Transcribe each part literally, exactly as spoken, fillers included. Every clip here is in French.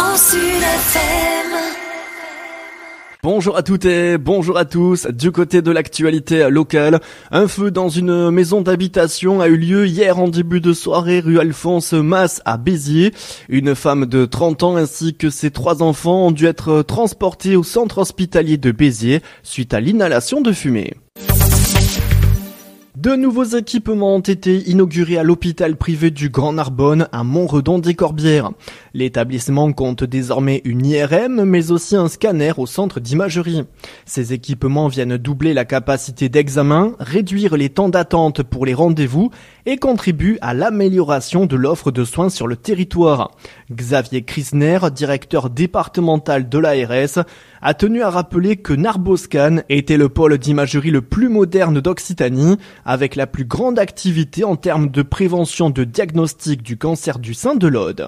Grand Sud F M. Bonjour à toutes et bonjour à tous. Du côté de l'actualité locale, un feu dans une maison d'habitation a eu lieu hier en début de soirée rue Alphonse Masse à Béziers. Une femme de trente ans ainsi que ses trois enfants ont dû être transportés au centre hospitalier de Béziers suite à l'inhalation de fumée. De nouveaux équipements ont été inaugurés à l'hôpital privé du Grand Narbonne à Montredon-des-Corbières. L'établissement compte désormais une I R M mais aussi un scanner au centre d'imagerie. Ces équipements viennent doubler la capacité d'examen, réduire les temps d'attente pour les rendez-vous et contribuent à l'amélioration de l'offre de soins sur le territoire. Xavier Krisner, directeur départemental de l'A R S, a tenu à rappeler que Narboscan était le pôle d'imagerie le plus moderne d'Occitanie, avec la plus grande activité en termes de prévention de diagnostic du cancer du sein de l'Aude.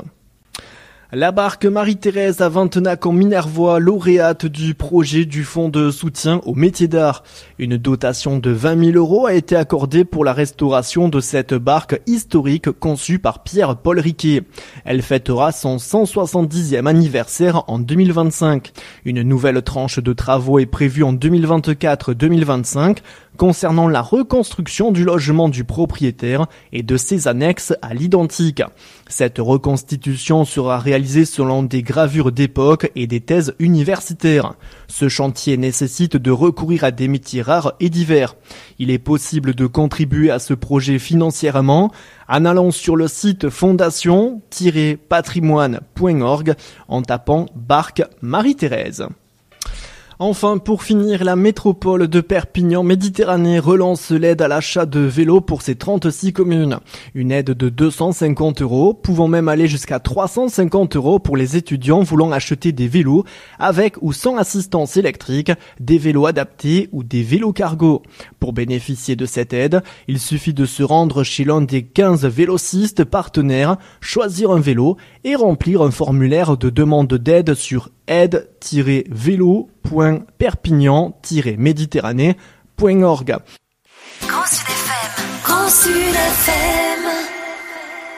La barque Marie-Thérèse à Vintenac-en-Minervois, lauréate du projet du fonds de soutien aux métiers d'art. Une dotation de vingt mille euros a été accordée pour la restauration de cette barque historique conçue par Pierre-Paul Riquet. Elle fêtera son cent soixante-dixième anniversaire en deux mille vingt-cinq. Une nouvelle tranche de travaux est prévue en deux mille vingt-quatre deux mille vingt-cinq concernant la reconstruction du logement du propriétaire et de ses annexes à l'identique. Cette reconstitution sera réalisée selon des gravures d'époque et des thèses universitaires. Ce chantier nécessite de recourir à des métiers rares et divers. Il est possible de contribuer à ce projet financièrement en allant sur le site fondation tiret patrimoine point org en tapant barque Marie-Thérèse. Enfin, pour finir, la métropole de Perpignan-Méditerranée relance l'aide à l'achat de vélos pour ses trente-six communes. Une aide de deux cent cinquante euros, pouvant même aller jusqu'à trois cent cinquante euros pour les étudiants voulant acheter des vélos avec ou sans assistance électrique, des vélos adaptés ou des vélos cargo. Pour bénéficier de cette aide, il suffit de se rendre chez l'un des quinze vélocistes partenaires, choisir un vélo et remplir un formulaire de demande d'aide sur aide tiret vélo point perpignan tiret méditerranée point org. Grand Sud F M. Grand Sud F M.